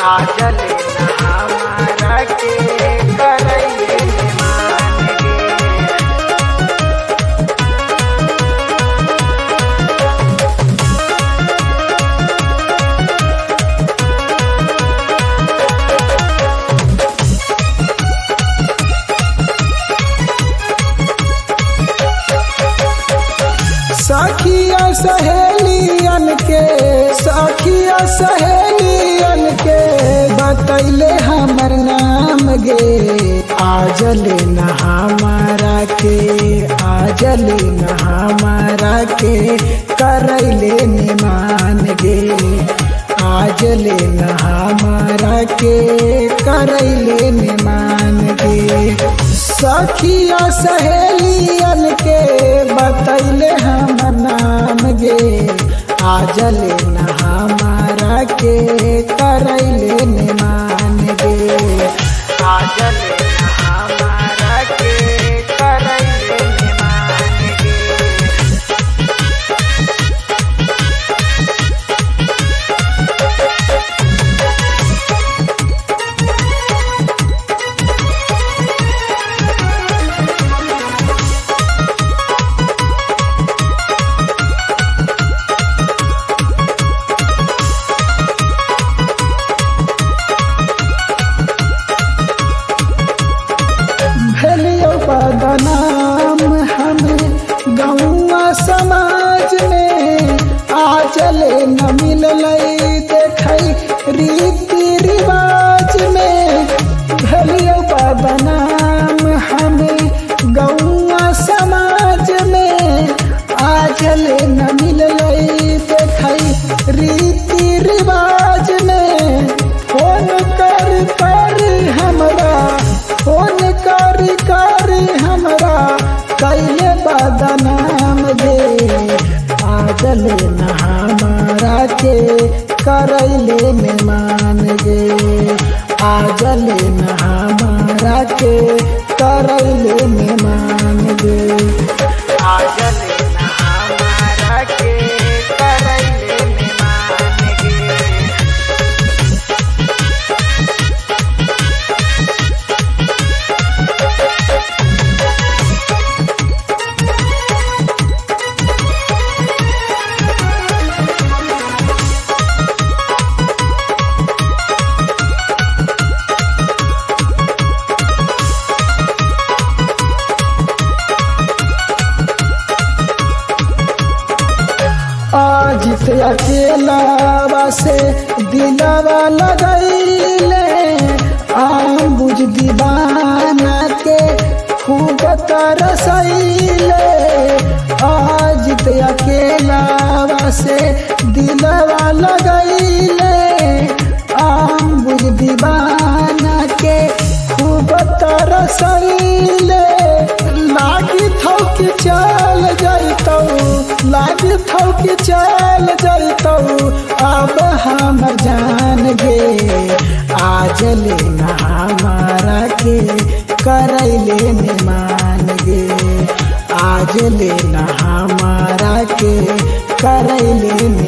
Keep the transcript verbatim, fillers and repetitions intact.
आजल न हमारा के करैले मान गे। सखिया सहेलियन के सखिया सहेलियन के बतैले हमर नाम गे। आजल न हमारा के आजल न हमारा के करैले निमान गे। आजल न हमारा के करैले निमान गे। सखिया सहेलियन के बतैले हमर नाम गे। आजल न हमारा के करैले निमान गे। आजल न हमारा के करैले मान गे। भेलियो बदनाम हमें गौवा समाज में। आजल न मिललै देखै रीति रिवाज में। भेलियो बदनाम हमें गौवा समाज में। आजल न मिललै देखै रीति रिवाज में। फोन कर कर हमरा फोन कर कर हमरा कैले बदनाम गे। आजल न हमारा के करैले निमान गे। आजल न हमारा के करैले निमान गे। आजल न हमारा के करैले मान गे। आजित अकेला से दिलवा लगैले। आम बुझ दीवाना के खूब तरसैले। आजित अकेला से दिलवा लगैले। आम बुझ दीवाना के खूब तरसैले। लागी थौक चल जैतौ लागी थौक चल जैतौ अब हमर जान गे। आजल न हमारा के करैले निमान गे। आजल न हमारा के करैले